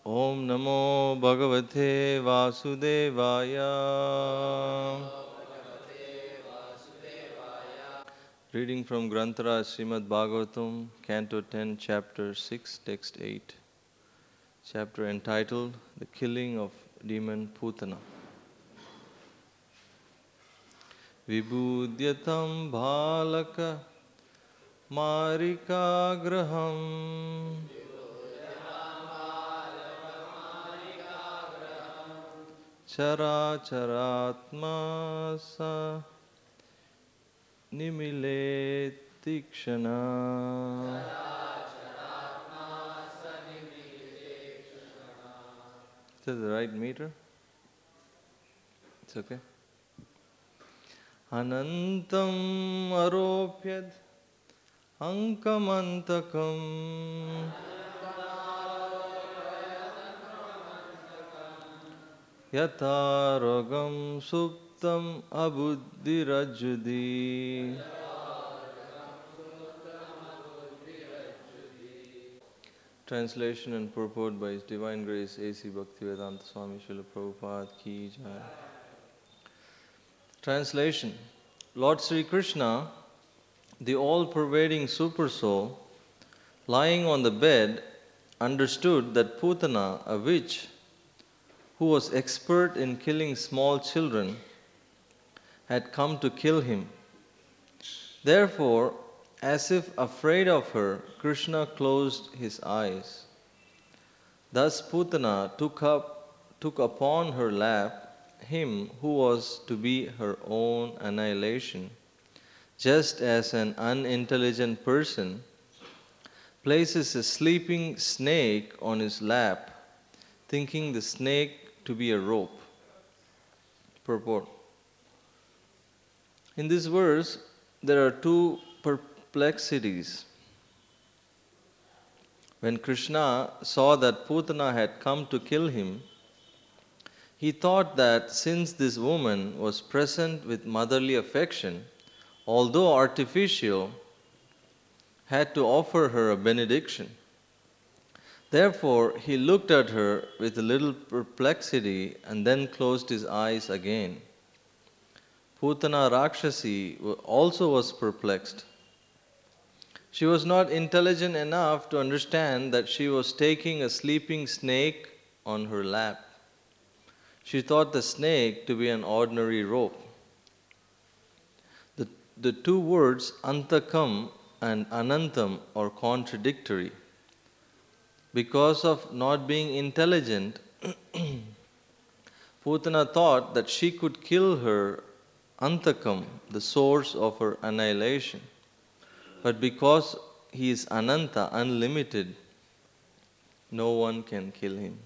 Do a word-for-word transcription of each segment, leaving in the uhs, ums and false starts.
Om Namo Bhagavate Vasudevaya. Reading from Granthara Srimad Bhagavatam, Canto ten, Chapter six, Text eight. Chapter entitled The Killing of Demon Putana. Vibhudyatam bhalaka marikagraham chara charatma sa nimile tikshana. Is that the right meter? It's okay. Anantam aropyad ankamantakam yatarogam suptam abuddhirajudi. Translation and purport by His Divine Grace A C Bhaktivedanta Swami Srila Prabhupada Ki Jai. Translation. Lord Sri Krishna, the all-pervading Supersoul, lying on the bed, understood that Putana, a witch, who was expert in killing small children, had come to kill him. Therefore, as if afraid of her, Krishna closed his eyes. Thus Putana took up, took upon her lap him who was to be her own annihilation, just as an unintelligent person places a sleeping snake on his lap, thinking the snake to be a rope. Purport. In this verse, there are two perplexities. When Krishna saw that Putana had come to kill him, he thought that since this woman was present with motherly affection, although artificial, had to offer her a benediction. Therefore, he looked at her with a little perplexity and then closed his eyes again. Putana Rakshasi also was perplexed. She was not intelligent enough to understand that she was taking a sleeping snake on her lap. She thought the snake to be an ordinary rope. The, the two words antakam and anantam are contradictory. Because of not being intelligent, Putana thought that she could kill her antakam, the source of her annihilation. But because he is ananta, unlimited, no one can kill him.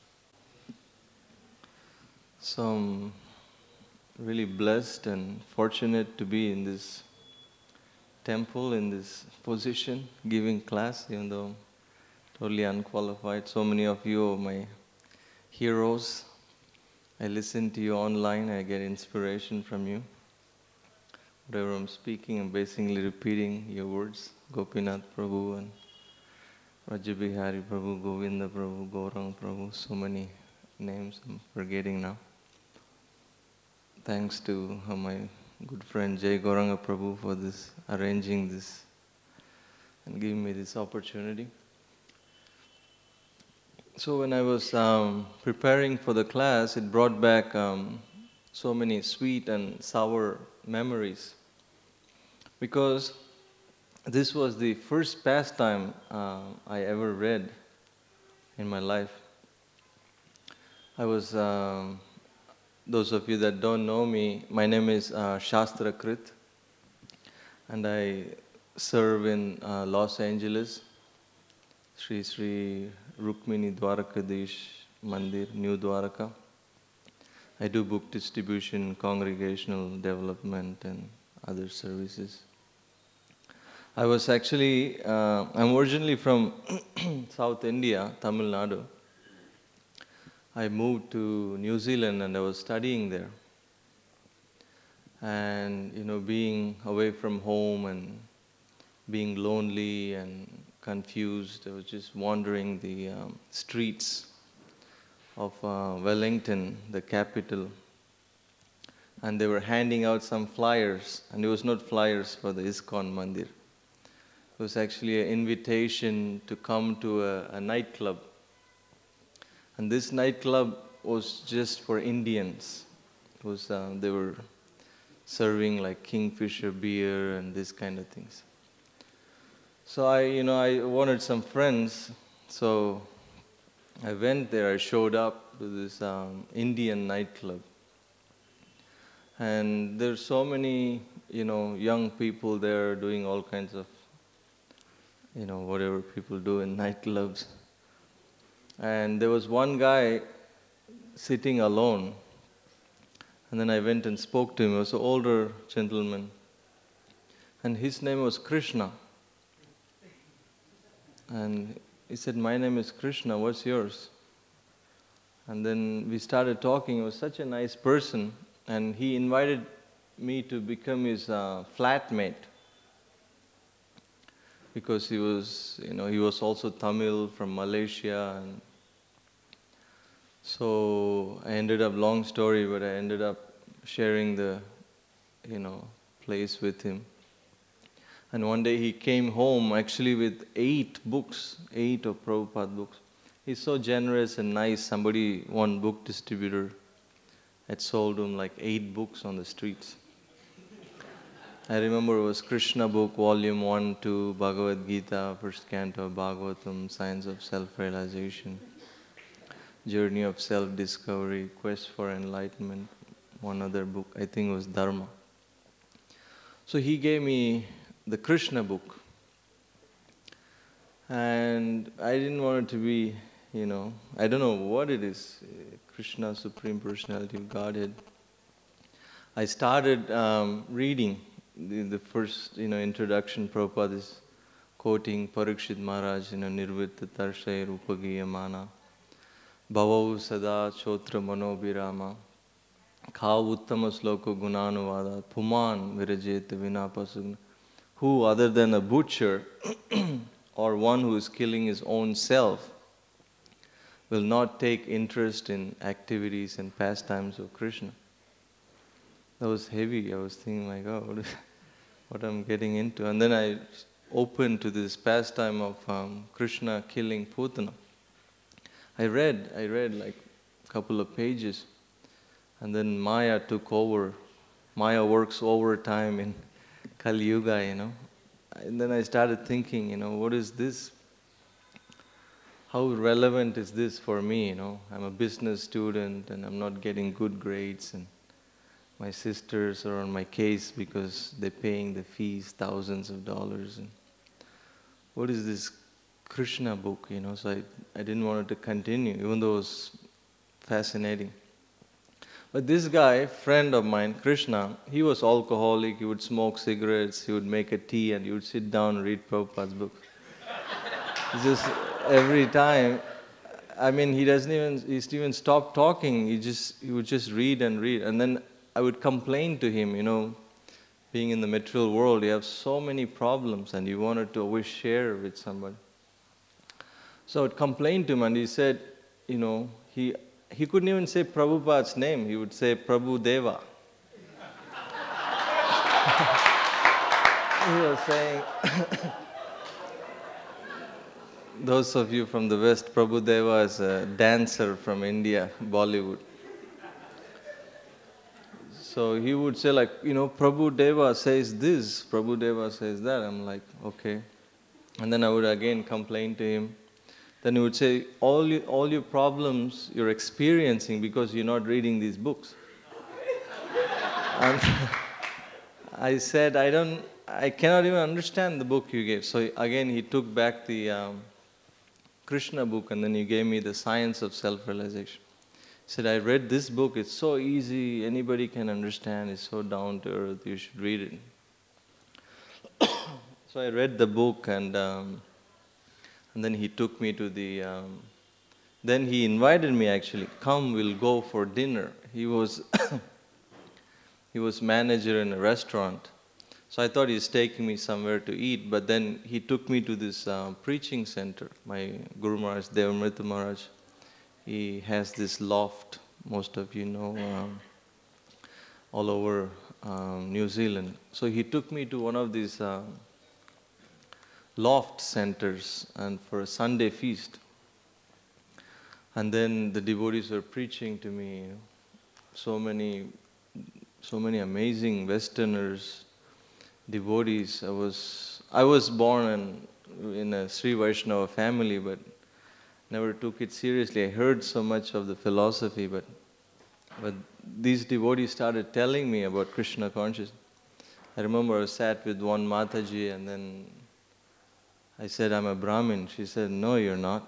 So I'm really blessed and fortunate to be in this temple, in this position, giving class, even though I'm totally unqualified. So many of you are my heroes. I listen to you online, I get inspiration from you. Whatever I'm speaking, I'm basically repeating your words. Gopinath Prabhu and Rajabihari Prabhu, Govinda Prabhu, Gaurang Prabhu, so many names I'm forgetting now. Thanks to uh, my good friend Jai Gauranga Prabhu for this, arranging this and giving me this opportunity. So when I was um, preparing for the class, it brought back um, so many sweet and sour memories, because this was the first pastime uh, I ever read in my life. I was, um, those of you that don't know me, my name is uh, Shastra Krit, and I serve in uh, Los Angeles, Sri Sri Rukmini Dwarkadish Mandir, New Dwarka. I do book distribution, congregational development, and other services. I was actually, uh, I'm originally from South India, Tamil Nadu. I moved to New Zealand and I was studying there. And, you know, being away from home and being lonely and confused, I was just wandering the um, streets of uh, Wellington, the capital. And they were handing out some flyers, and it was not flyers for the ISKCON Mandir. It was actually an invitation to come to a, a nightclub. And this nightclub was just for Indians. It was, uh, they were serving like Kingfisher beer and this kind of things. So I, you know, I wanted some friends, so I went there, I showed up to this um, Indian nightclub. And there's so many, you know, young people there doing all kinds of, you know, whatever people do in nightclubs. And there was one guy sitting alone. And then I went and spoke to him. He was an older gentleman. And his name was Krishna. And he said, "My name is Krishna, what's yours?" And then we started talking. He was such a nice person. And he invited me to become his uh, flatmate. Because he was, you know, he was also Tamil from Malaysia. And so I ended up, long story, but I ended up sharing the, you know, place with him. And one day he came home actually with eight books, eight of Prabhupada books. He's so generous and nice. Somebody, one book distributor, had sold him like eight books on the streets. I remember it was Krishna book, volume one, two, Bhagavad Gita, first canto, Bhagavatam, Science of Self-Realization, Journey of Self-Discovery, Quest for Enlightenment, one other book, I think it was Dharma. So he gave me the Krishna book. And I didn't want it to be, you know, I don't know what it is, Krishna, Supreme Personality of Godhead. I started um, reading the, the first, you know, introduction. Prabhupada is quoting Parikshit Maharaj, you know, Nirvitta Tarshay Rupagiyamana, Bhavau Sada Chotra Manobirama, Khav Uttama Sloko Gunanuvada, Puman Virajeta Vinapasugna. Who other than a butcher or one who is killing his own self will not take interest in activities and pastimes of Krishna? That was heavy. I was thinking, my God, what, is, what I'm getting into. And then I opened to this pastime of um, Krishna killing Putana. I read, I read like a couple of pages. And then Maya took over. Maya works overtime in Kali Yuga, you know. And then I started thinking, you know, what is this? How relevant is this for me, you know? I'm a business student and I'm not getting good grades, and my sisters are on my case because they're paying the fees, thousands of dollars. And what is this Krishna book, you know? So I, I didn't want it to continue, even though it was fascinating. But this guy, friend of mine, Krishna, he was alcoholic, he would smoke cigarettes, he would make a tea, and he would sit down and read Prabhupada's book. Just every time, I mean, he doesn't even, he even stop talking, he just, he would just read and read. And then I would complain to him, you know, being in the material world, you have so many problems and you wanted to always share with somebody. So I would complain to him, and he said, you know, he, he couldn't even say Prabhupada's name, he would say Prabhu Deva. He was saying, those of you from the West, Prabhu Deva is a dancer from India, Bollywood. So he would say like, you know, Prabhu Deva says this, Prabhu Deva says that. I'm like, okay. And then I would again complain to him. Then he would say, all, you, all your problems you're experiencing because you're not reading these books. And I said, I don't, I cannot even understand the book you gave. So again, he took back the um, Krishna book, and then he gave me the Science of Self-Realization. He said, I read this book, it's so easy, anybody can understand, it's so down to earth, you should read it. So I read the book, and um, and then he took me to the, um, then he invited me actually, come, we'll go for dinner. He was, he was manager in a restaurant. So I thought he's taking me somewhere to eat, but then he took me to this uh, preaching center. My Guru Maharaj, Devamrita Maharaj, He has this loft, most of you know, um, all over um, New Zealand. So he took me to one of these uh, loft centers and for a Sunday feast. And then the devotees were preaching to me, you know, so many, so many amazing Westerners, devotees. I was, I was born in, in a Sri Vaishnava family, but never took it seriously. I heard so much of the philosophy, but but these devotees started telling me about Krishna consciousness. I remember I sat with one Mataji and then I said, I'm a Brahmin. She said, no, you're not.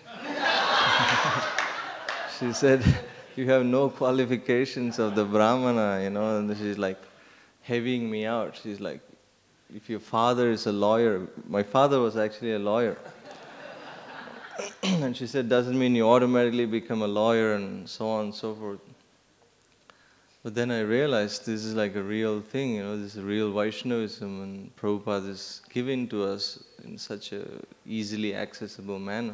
She said, you have no qualifications of the Brahmana, you know, and she's like heavying me out. She's like, if your father is a lawyer, my father was actually a lawyer. And she said, doesn't mean you automatically become a lawyer and so on and so forth. But then I realized this is like a real thing, you know, this is real Vaishnavism, and Prabhupada is giving to us in such a easily accessible manner.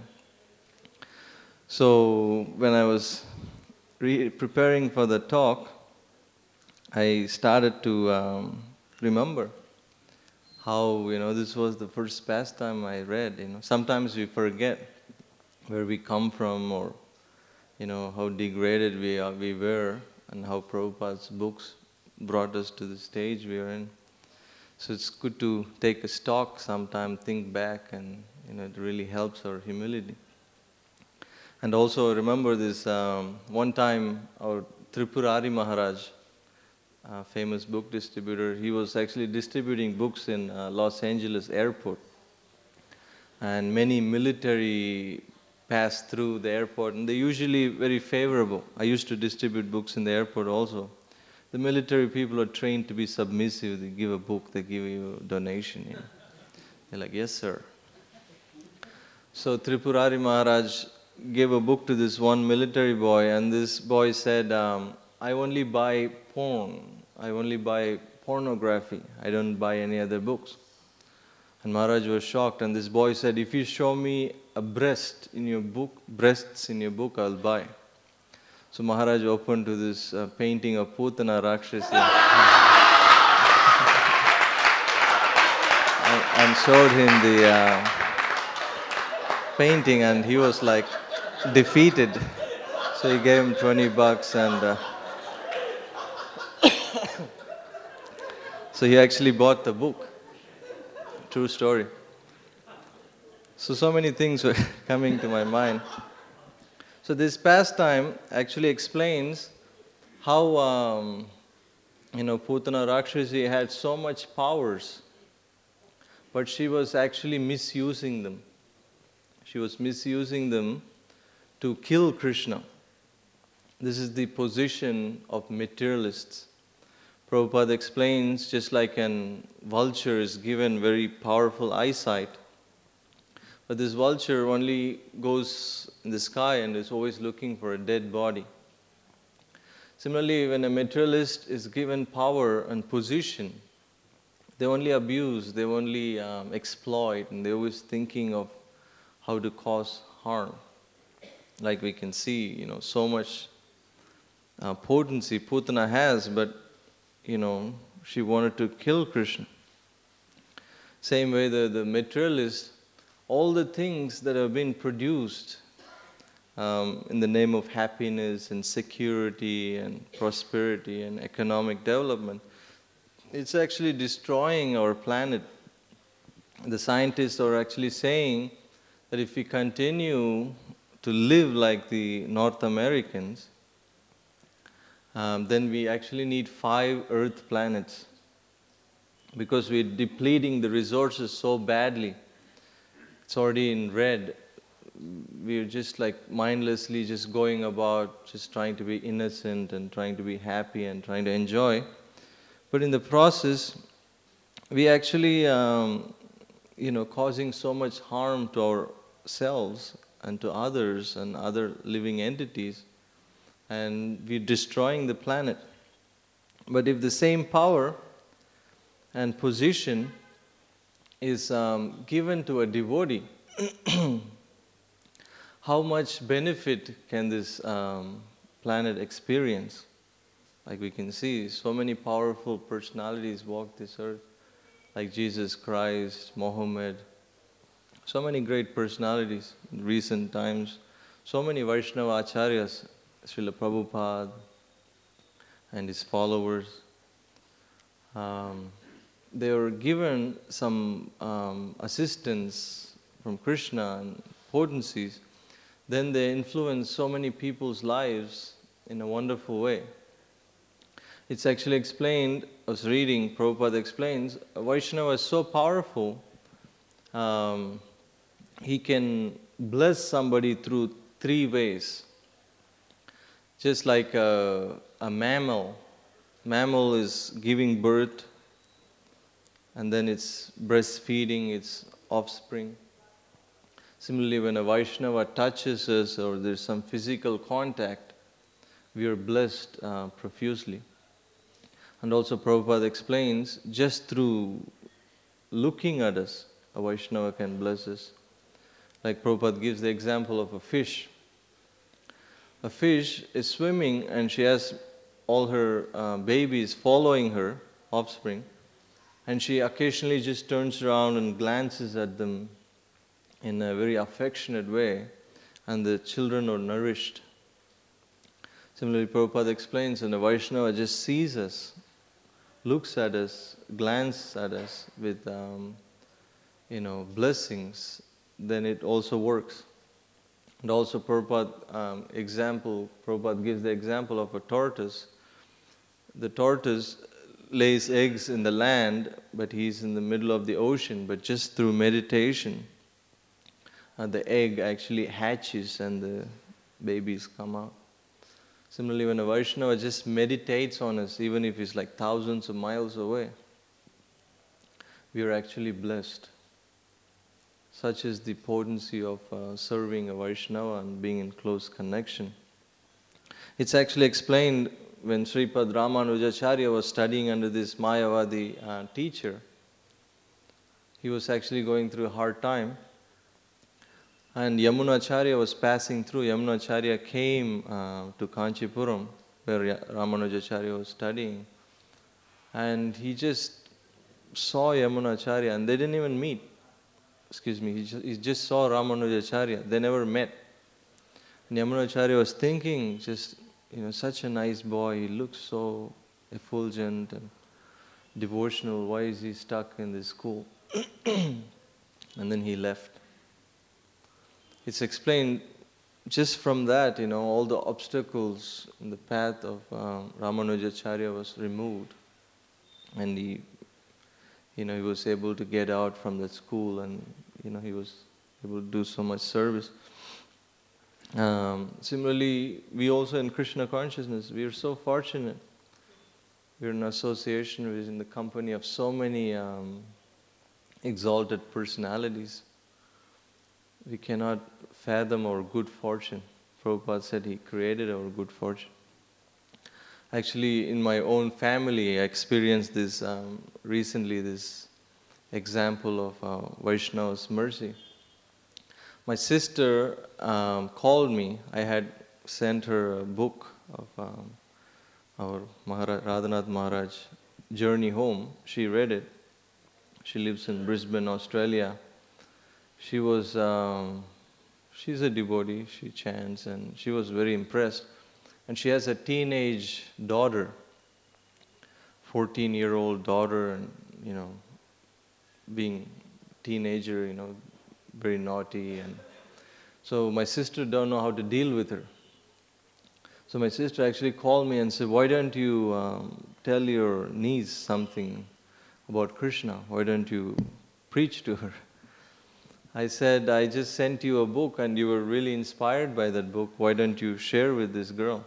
So when I was re- preparing for the talk, I started to um, remember how, you know, this was the first pastime I read. You know, sometimes we forget where we come from, or, you know, how degraded we are, we were, and how Prabhupada's books brought us to the stage we are in. So it's good to take a stock sometime, think back, and, you know, it really helps our humility. And also remember this, um, one time our Tripurari Maharaj, uh, famous book distributor, he was actually distributing books in uh, Los Angeles airport. And many military pass through the airport, and they're usually very favorable. I used to distribute books in the airport also. The military people are trained to be submissive. They give a book, they give you a donation. You know. They're like, yes, sir. So Tripurari Maharaj gave a book to this one military boy, and this boy said, um, I only buy porn. I only buy pornography. I don't buy any other books. And Maharaj was shocked, and this boy said, if you show me a breast in your book, breasts in your book, I'll buy. So Maharaj opened to this uh, painting of Putana Rakshasi and, and showed him the uh, painting, and he was like defeated. So he gave him twenty bucks, and uh, so he actually bought the book. True story. So, so many things were coming to my mind. So this pastime actually explains how, um, you know, Putana Rakshasi had so much powers, but she was actually misusing them. She was misusing them to kill Krishna. This is the position of materialists. Prabhupada explains, just like an vulture is given very powerful eyesight, but this vulture only goes in the sky and is always looking for a dead body. Similarly, when a materialist is given power and position, they only abuse, they only um, exploit, and they're always thinking of how to cause harm. Like we can see, you know, so much uh, potency Putana has, but you know, she wanted to kill Krishna. Same way the, the materialist, all the things that have been produced um, in the name of happiness and security and prosperity and economic development, it's actually destroying our planet. The scientists are actually saying that if we continue to live like the North Americans, Um, then we actually need five Earth planets, because we're depleting the resources so badly. It's already in red. We're just like mindlessly just going about, just trying to be innocent and trying to be happy and trying to enjoy. But in the process, we actually, um, you know, causing so much harm to ourselves and to others and other living entities. And we're destroying the planet. But if the same power and position is um, given to a devotee, how much benefit can this um, planet experience? Like we can see, so many powerful personalities walk this earth, like Jesus Christ, Mohammed, so many great personalities in recent times, so many Vaishnava Acharyas, Srila Prabhupada and his followers. Um, they were given some um, assistance from Krishna and potencies, then they influenced so many people's lives in a wonderful way. It's actually explained, I was reading, Prabhupada explains, Vaishnava is so powerful, um, he can bless somebody through three ways. Just like a, a mammal, mammal is giving birth, and then it's breastfeeding its offspring. Similarly, when a Vaishnava touches us or there's some physical contact, we are blessed uh, profusely. And also Prabhupada explains, just through looking at us, a Vaishnava can bless us. Like Prabhupada gives the example of a fish. A fish is swimming and she has all her uh, babies following her, offspring, and she occasionally just turns around and glances at them in a very affectionate way, and the children are nourished. Similarly, Prabhupada explains, when a Vaishnava just sees us, looks at us, glances at us with, um, you know, blessings, then it also works. And also Prabhupada, um, example, Prabhupada gives the example of a tortoise. The tortoise lays eggs in the land, but he's in the middle of the ocean, but just through meditation, uh, the egg actually hatches and the babies come out. Similarly, when a Vaishnava just meditates on us, even if he's like thousands of miles away, we are actually blessed. Such is the potency of uh, serving a Vaishnava and being in close connection. It's actually explained when Sripad Ramanujacharya was studying under this Mayavadi uh, teacher. He was actually going through a hard time. And Yamunacharya was passing through. Yamunacharya came uh, to Kanchipuram, where Ramanujacharya was studying. And he just saw Yamunacharya, and they didn't even meet. Excuse me, he just, he just saw Ramanujacharya. They never met. And Yamunacharya was thinking, just, you know, such a nice boy, he looks so effulgent and devotional. Why is he stuck in this school? And then he left. It's explained just from that, you know, all the obstacles in the path of um, Ramanujacharya was removed. And he, you know, he was able to get out from that school, and, you know, he was able to do so much service. Um, similarly, we also in Krishna consciousness, we are so fortunate. We are in association, we're in the company of so many um, exalted personalities. We cannot fathom our good fortune. Prabhupada said he created our good fortune. Actually, in my own family, I experienced this um, recently, this example of uh, Vaishnava's mercy. My sister um, called me. I had sent her a book of um, our Maharaj, Radhanath Maharaj, Journey Home. She read it. She lives in Brisbane, Australia. She was, um, she's a devotee, she chants, and she was very impressed. And she has a teenage daughter, fourteen-year-old daughter, and, you know, being teenager, you know, very naughty. And so my sister don't know how to deal with her. So my sister actually called me and said, why don't you um, tell your niece something about Krishna? Why don't you preach to her? I said, I just sent you a book and you were really inspired by that book. Why don't you share with this girl?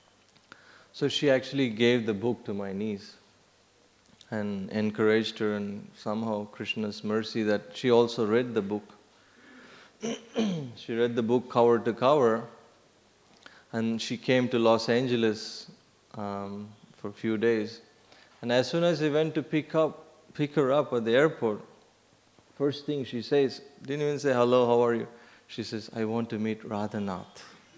So she actually gave the book to my niece and encouraged her, and somehow Krishna's mercy that she also read the book. She read the book cover to cover, and she came to Los Angeles um, for a few days. And as soon as I went to pick up, pick her up at the airport, first thing she says, didn't even say hello, how are you? She says, I want to meet Radhanath.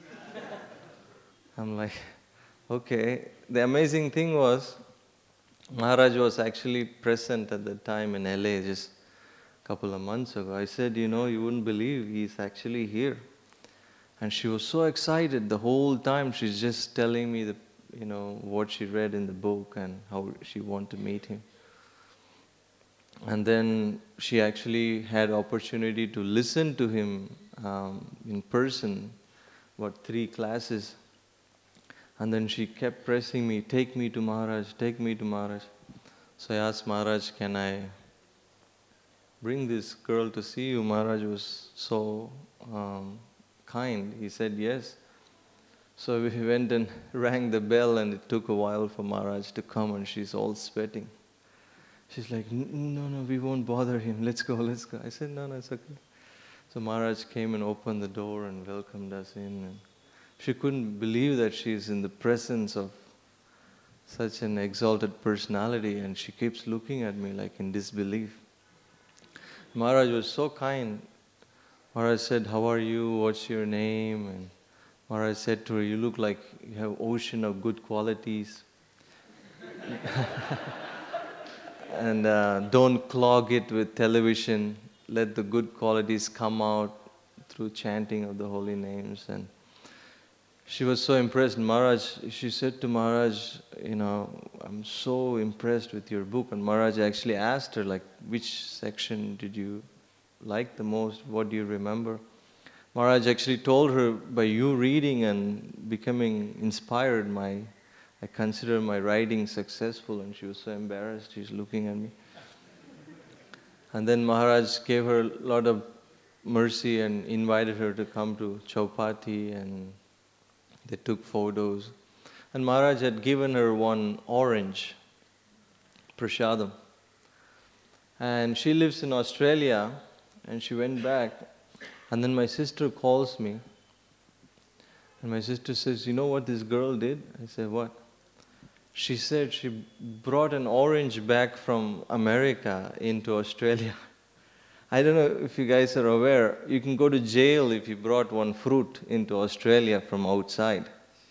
I'm like, okay. The amazing thing was, Maharaj was actually present at the time in L A just a couple of months ago. I said, you know, you wouldn't believe he's actually here. And she was so excited the whole time. She's just telling me the, you know, what she read in the book and how she wanted to meet him. And then she actually had opportunity to listen to him um, in person, about three classes. And then she kept pressing me, take me to Maharaj, take me to Maharaj. So I asked Maharaj, can I bring this girl to see you? Maharaj was so um, kind. He said yes. So we went and rang the bell, and it took a while for Maharaj to come, and she's all sweating. She's like, no, no, we won't bother him. Let's go, let's go. I said, no, no, it's okay. So Maharaj came and opened the door and welcomed us in. And she couldn't believe that she's in the presence of such an exalted personality, and she keeps looking at me like in disbelief. Maharaj was so kind. Maharaj said, how are you? What's your name? And Maharaj said to her, you look like you have ocean of good qualities. And uh, don't clog it with television. Let the good qualities come out through chanting of the holy names. And she was so impressed. Maharaj, she said to Maharaj, you know, I'm so impressed with your book. And Maharaj actually asked her, like, which section did you like the most? What do you remember? Maharaj actually told her, by you reading and becoming inspired, my I consider my writing successful. And she was so embarrassed. She's looking at me. And then Maharaj gave her a lot of mercy and invited her to come to Chaupati, and they took photos. And Maharaj had given her one orange, prasadam. And she lives in Australia, and she went back. And then my sister calls me. And my sister says, you know what this girl did? I said, what? She said she brought an orange back from America into Australia. I don't know if you guys are aware, you can go to jail if you brought one fruit into Australia from outside.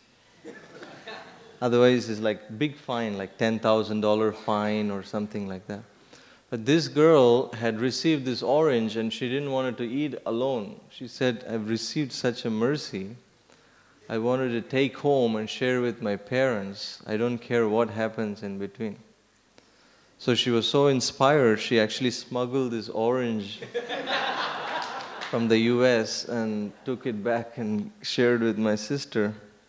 Otherwise, it's like big fine, like ten thousand dollars fine or something like that. But this girl had received this orange, and she didn't want it to eat alone. She said, I've received such a mercy. I wanted to take home and share with my parents. I don't care what happens in between. So she was so inspired, she actually smuggled this orange from the U S and took it back and shared with my sister.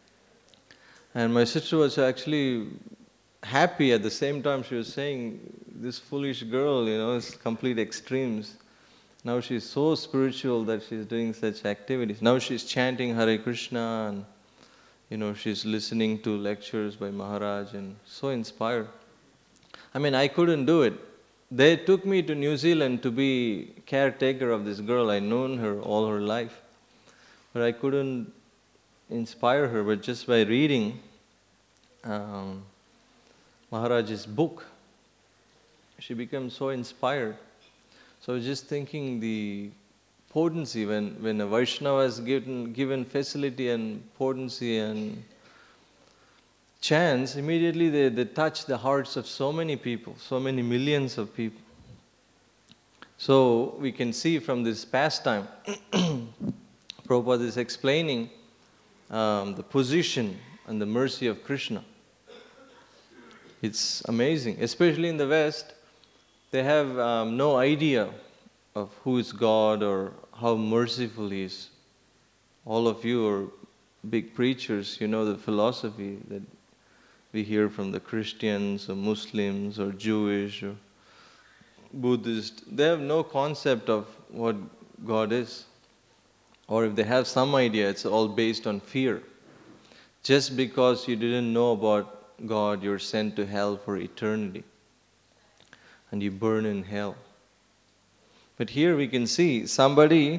And my sister was actually happy. At the same time, she was saying, this foolish girl, you know, is complete extremes. Now she's so spiritual that she's doing such activities. Now she's chanting Hare Krishna, and you know, she's listening to lectures by Maharaj, and so inspired. I mean, I couldn't do it. They took me to New Zealand to be caretaker of this girl. I'd known her all her life. But I couldn't inspire her. But just by reading um, Maharaj's book, she became so inspired. So I was just thinking the potency, when, when a Vaishnava is given, given facility and potency and chance, immediately they, they touch the hearts of so many people, so many millions of people. So we can see from this pastime, Prabhupada is explaining um, the position and the mercy of Krishna. It's amazing, especially in the West. They have um, no idea of who is God or how merciful He is. All of you are big preachers, you know the philosophy that we hear from the Christians or Muslims or Jewish or Buddhist. They have no concept of what God is. Or if they have some idea, it's all based on fear. Just because you didn't know about God, you're sent to hell for eternity. And you burn in hell. But here we can see somebody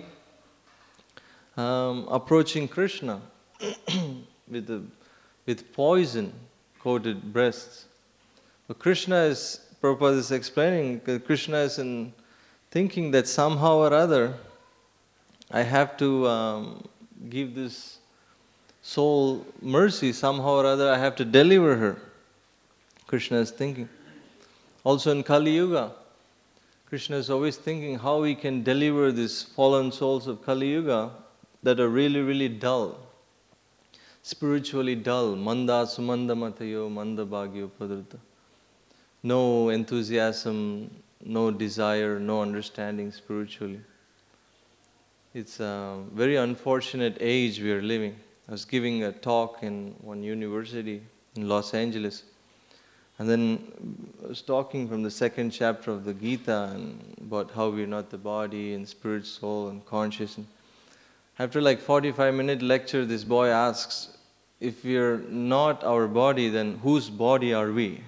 um, approaching Krishna with, a, with poison-coated breasts. But Krishna is, Prabhupada is explaining, Krishna is in thinking that somehow or other I have to um, give this soul mercy somehow or other. I have to deliver her. Krishna is thinking. Also in Kali Yuga, Krishna is always thinking how he can deliver these fallen souls of Kali Yuga that are really, really dull, spiritually dull. Manda sumanda matayo manda bhagyo padruta. No enthusiasm, no desire, no understanding spiritually. It's a very unfortunate age we are living. I was giving a talk in one university in Los Angeles. And then I was talking from the second chapter of the Gita and about how we're not the body and spirit, soul and consciousness. After like forty-five minute lecture, this boy asks, if we're not our body, then whose body are we?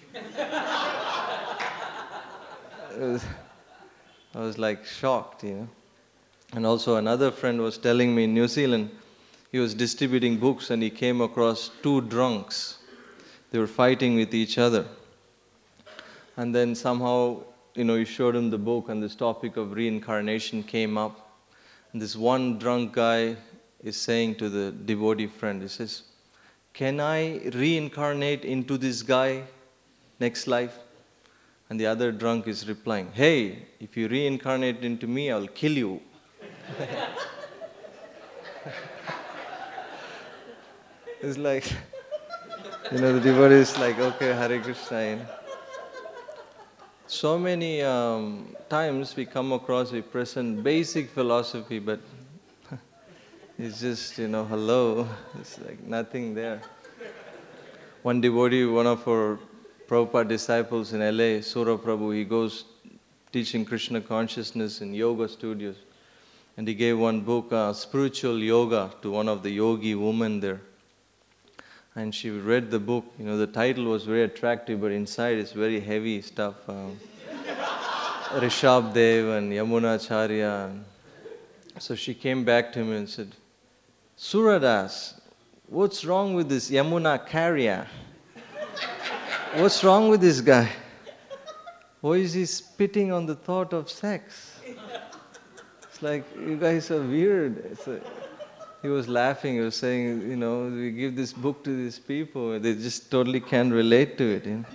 was, I was like shocked, you know. And also another friend was telling me in New Zealand, he was distributing books and he came across two drunks. They were fighting with each other. And then somehow, you know, he showed him the book and this topic of reincarnation came up. And this one drunk guy is saying to the devotee friend, he says, can I reincarnate into this guy next life? And the other drunk is replying, hey, if you reincarnate into me, I'll kill you. It's like, you know, the devotee is like, okay, Hare Krishna. You know. So many um, times we come across, we present basic philosophy, but it's just, you know, hello, it's like nothing there. One devotee, one of our Prabhupada disciples in L A, Sura Prabhu, he goes teaching Krishna consciousness in yoga studios. And he gave one book, uh, Spiritual Yoga, to one of the yogi women there. And she read the book, you know, the title was very attractive, but inside it's very heavy stuff. Um, Rishabh Dev and Yamunacharya. So she came back to him and said, Suradas, what's wrong with this Yamunacharya? What's wrong with this guy? Why is he spitting on the thought of sex? It's like, you guys are weird. It's a, he was laughing, he was saying, you know, we give this book to these people, they just totally can't relate to it. You know?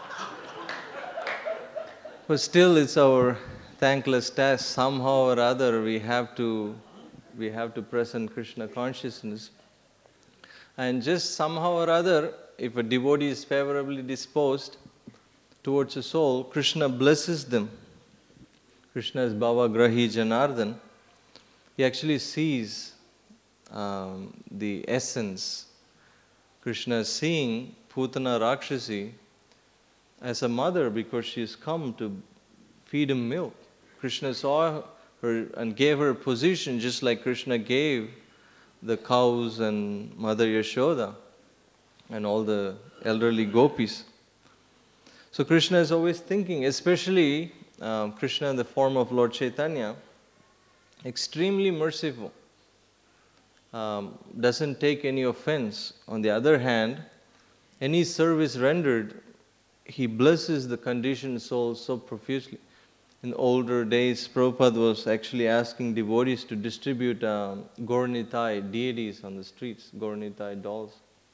But still, it's our thankless task. Somehow or other, we have to, we have to present Krishna consciousness. And just somehow or other, if a devotee is favorably disposed towards a soul, Krishna blesses them. Krishna is Bhavagrahi Janardhan. He actually sees um, the essence. Krishna is seeing Putana Rakshasi as a mother because she has come to feed him milk. Krishna saw her and gave her position just like Krishna gave the cows and Mother Yashoda and all the elderly gopis. So Krishna is always thinking, especially um, Krishna in the form of Lord Chaitanya, extremely merciful, um, doesn't take any offense. On the other hand, any service rendered, he blesses the conditioned soul so profusely. In older days, Prabhupada was actually asking devotees to distribute um, Gaur-Nitai deities on the streets, Gaur-Nitai dolls.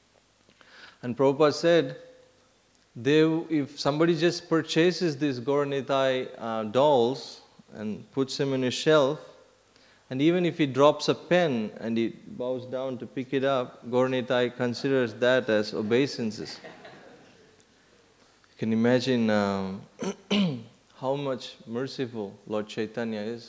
And Prabhupada said, they, if somebody just purchases these Gaur-Nitai uh, dolls and puts them in a shelf, and even if he drops a pen and he bows down to pick it up, Gaur-Nitai considers that as obeisances. You can imagine um, how much merciful Lord Chaitanya is.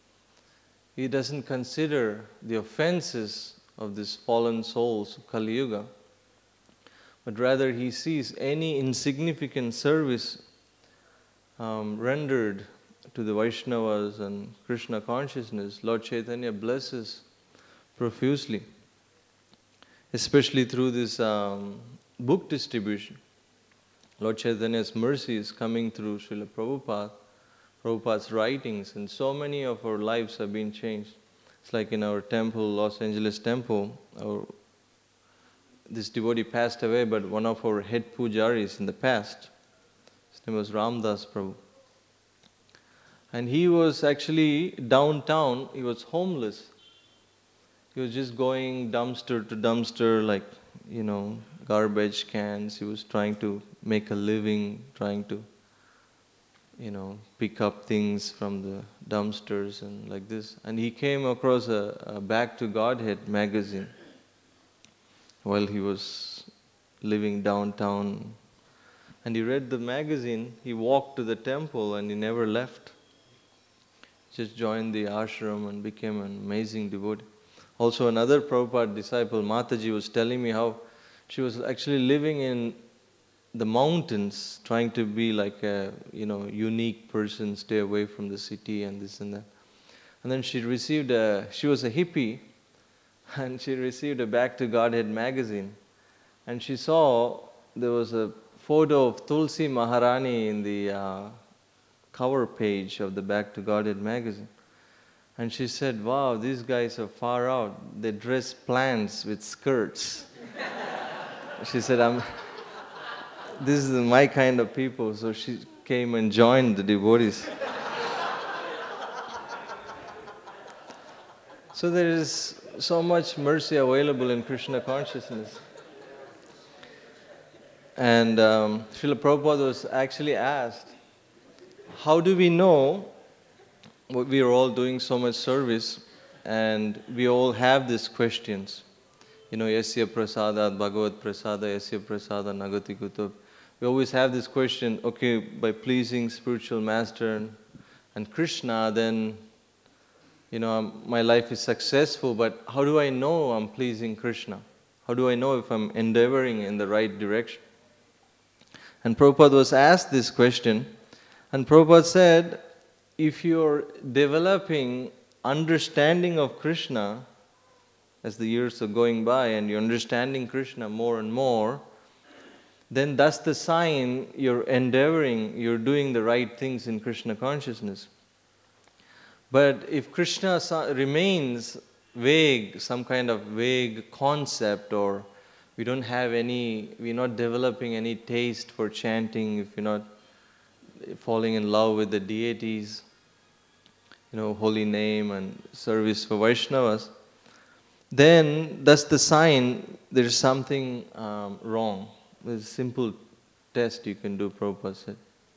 He doesn't consider the offenses of these fallen souls of Kali Yuga, but rather he sees any insignificant service um, rendered to the Vaishnavas and Krishna consciousness, Lord Chaitanya blesses profusely, especially through this um, book distribution. Lord Chaitanya's mercy is coming through Srila Prabhupada, Prabhupada's writings, and so many of our lives have been changed. It's like in our temple, Los Angeles temple, our, this devotee passed away, but one of our head pujaris in the past, his name was Ramdas Prabhu. And he was actually downtown, he was homeless. He was just going dumpster to dumpster, like, you know, garbage cans. He was trying to make a living, trying to, you know, pick up things from the dumpsters and like this. And he came across a, a Back to Godhead magazine while he was living downtown. And he read the magazine, he walked to the temple and he never left. Just joined the ashram and became an amazing devotee. Also another Prabhupada disciple, Mataji, was telling me how she was actually living in the mountains, trying to be like a, you know, unique person, stay away from the city and this and that. And then she received a, she was a hippie, and she received a Back to Godhead magazine. And she saw there was a photo of Tulsi Maharani in the uh, cover page of the Back to Godhead magazine. And she said, wow, these guys are far out. They dress plants with skirts. She said, I'm, this is my kind of people. So she came and joined the devotees. So there is so much mercy available in Krishna consciousness. And um, Srila Prabhupada was actually asked, how do we know we are all doing so much service and we all have these questions? You know, Yasya Prasada, Bhagavad Prasada, Yasya Prasada, Nagati Kutub. We always have this question, okay, by pleasing spiritual master and, and Krishna, then, you know, um, my life is successful, but how do I know I'm pleasing Krishna? How do I know if I'm endeavoring in the right direction? And Prabhupada was asked this question, and Prabhupada said, if you're developing understanding of Krishna as the years are going by and you're understanding Krishna more and more, then that's the sign you're endeavoring, you're doing the right things in Krishna consciousness. But if Krishna remains vague, some kind of vague concept, or we don't have any, we're not developing any taste for chanting, if you're not falling in love with the deities, you know, holy name and service for Vaishnavas, then that's the sign there's something um, wrong. There's a simple test you can do, Prabhupada said.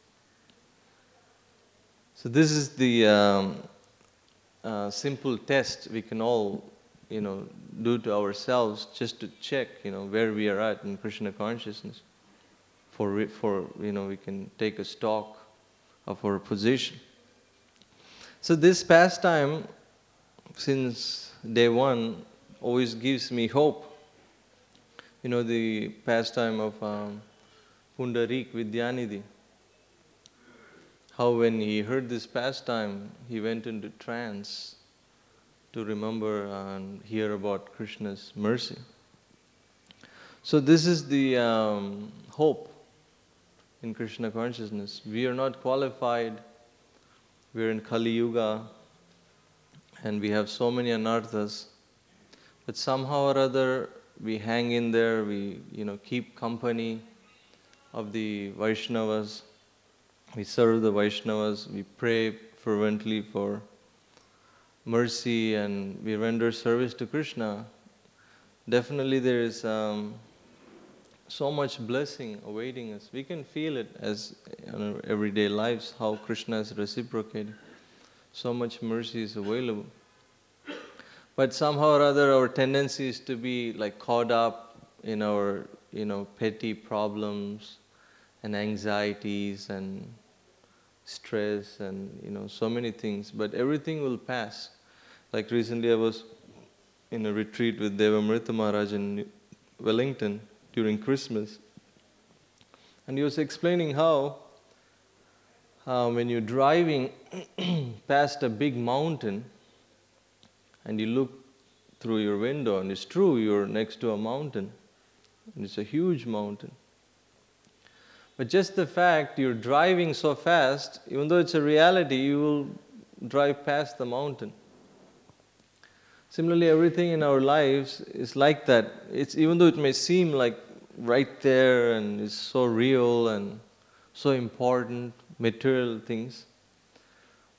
So this is the um, uh, simple test we can all, you know, do to ourselves just to check, you know, where we are at in Krishna consciousness. For, for you know, we can take a stock of our position. So this pastime, since day one, always gives me hope. You know, the pastime of um, Pundarik Vidyanidhi. How when he heard this pastime, he went into trance to remember and hear about Krishna's mercy. So this is the um, hope in Krishna consciousness. We are not qualified. We are in Kali Yuga, and we have so many anarthas. But somehow or other, we hang in there. We, you know, keep company of the Vaishnavas. We serve the Vaishnavas. We pray fervently for mercy, and we render service to Krishna. Definitely, there is um, so much blessing awaiting us. We can feel it as in our everyday lives, how Krishna is reciprocating. So much mercy is available. But somehow or other, our tendency is to be like caught up in our, you know, petty problems and anxieties and stress and, you know, so many things. But everything will pass. Like recently I was in a retreat with Devamrita Maharaj in Wellington during Christmas. And he was explaining how uh, when you're driving past a big mountain and you look through your window, and it's true, you're next to a mountain, and it's a huge mountain. But just the fact you're driving so fast, even though it's a reality, you will drive past the mountain. Similarly, everything in our lives is like that. It's, even though it may seem like right there and it's so real and so important, material things,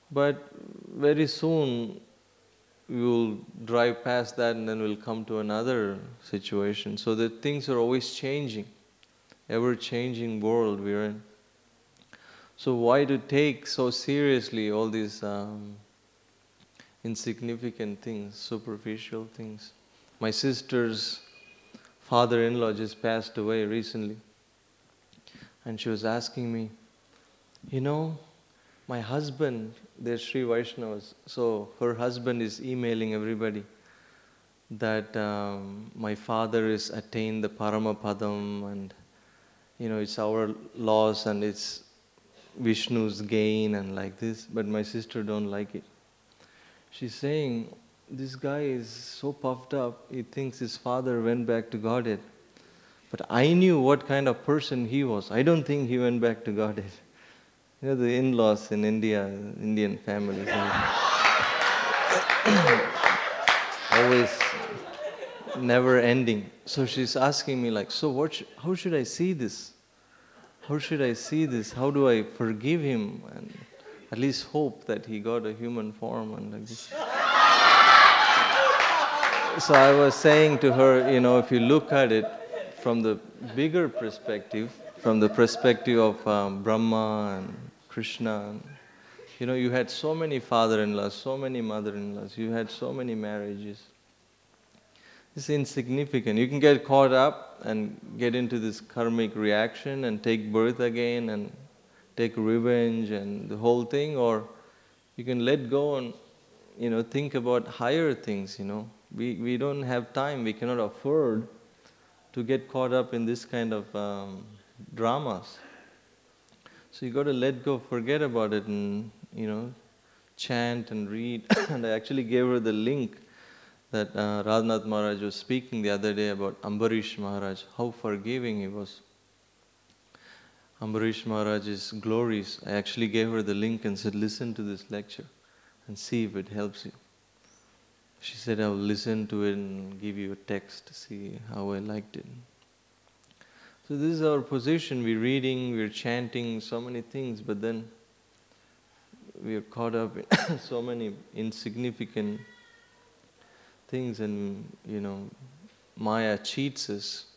But very soon we will drive past that and then we'll come to another situation. So that things are always changing, ever changing world we're in. So why to take so seriously all these um, insignificant things, superficial things? My sister's father-in-law just passed away recently, and she was asking me, you know, my husband, they're Sri Vaishnavas, so her husband is emailing everybody that um, my father has attained the Paramapadam, and you know, it's our loss and it's Vishnu's gain and like this, but my sister don't like it. She's saying, this guy is so puffed up, he thinks his father went back to Godhead. But I knew what kind of person he was. I don't think he went back to Godhead. You know, the in-laws in India, Indian families, always never ending. So she's asking me like, so what? Sh- how should I see this? How should I see this? How do I forgive him and at least hope that he got a human form and like this? So I was saying to her, you know, if you look at it from the bigger perspective, from the perspective of um, Brahma and Krishna, and, you know, you had so many father-in-laws, so many mother-in-laws, you had so many marriages. It's insignificant. You can get caught up and get into this karmic reaction and take birth again and take revenge and the whole thing, or you can let go and, you know, think about higher things, you know. We, we don't have time, we cannot afford to get caught up in this kind of um, dramas. So you got to let go, forget about it and, you know, chant and read. And I actually gave her the link that uh, Radhanath Maharaj was speaking the other day about Ambarish Maharaj, how forgiving he was. Ambarish Maharaj's glories. I actually gave her the link and said, listen to this lecture and see if it helps you. She said, I'll listen to it and give you a text to see how I liked it. So this is our position. We're reading, we're chanting so many things, but then we are caught up in so many insignificant things, and, you know, Maya cheats us.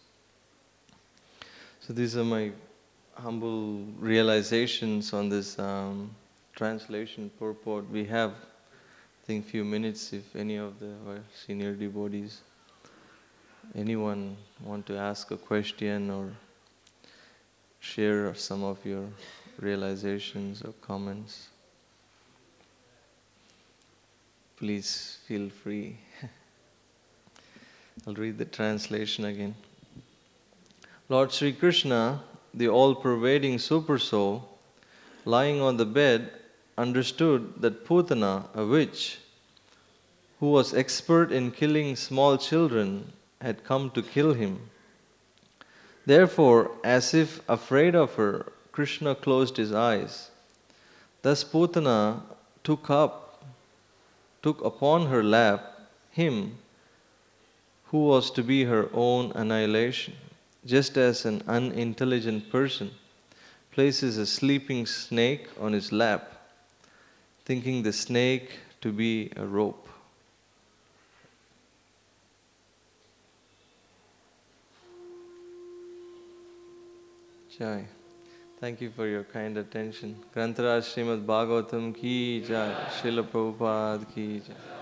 So these are my humble realizations on this um, translation purport. We have, I think, few minutes if any of the our senior devotees, anyone want to ask a question or share some of your realizations or comments. Please feel free. I'll read the translation again. Lord Sri Krishna, the all-pervading Supersoul, lying on the bed, understood that Putana, a witch, who was expert in killing small children, had come to kill him. Therefore, as if afraid of her, Krishna closed his eyes. Thus Putana took up, took upon her lap him who was to be her own annihilation, just as an unintelligent person places a sleeping snake on his lap, thinking the snake to be a rope. Jai. Thank you for your kind attention. Grantaraj Srimad Bhagavatam ki jai. Srila Prabhupada ki jai.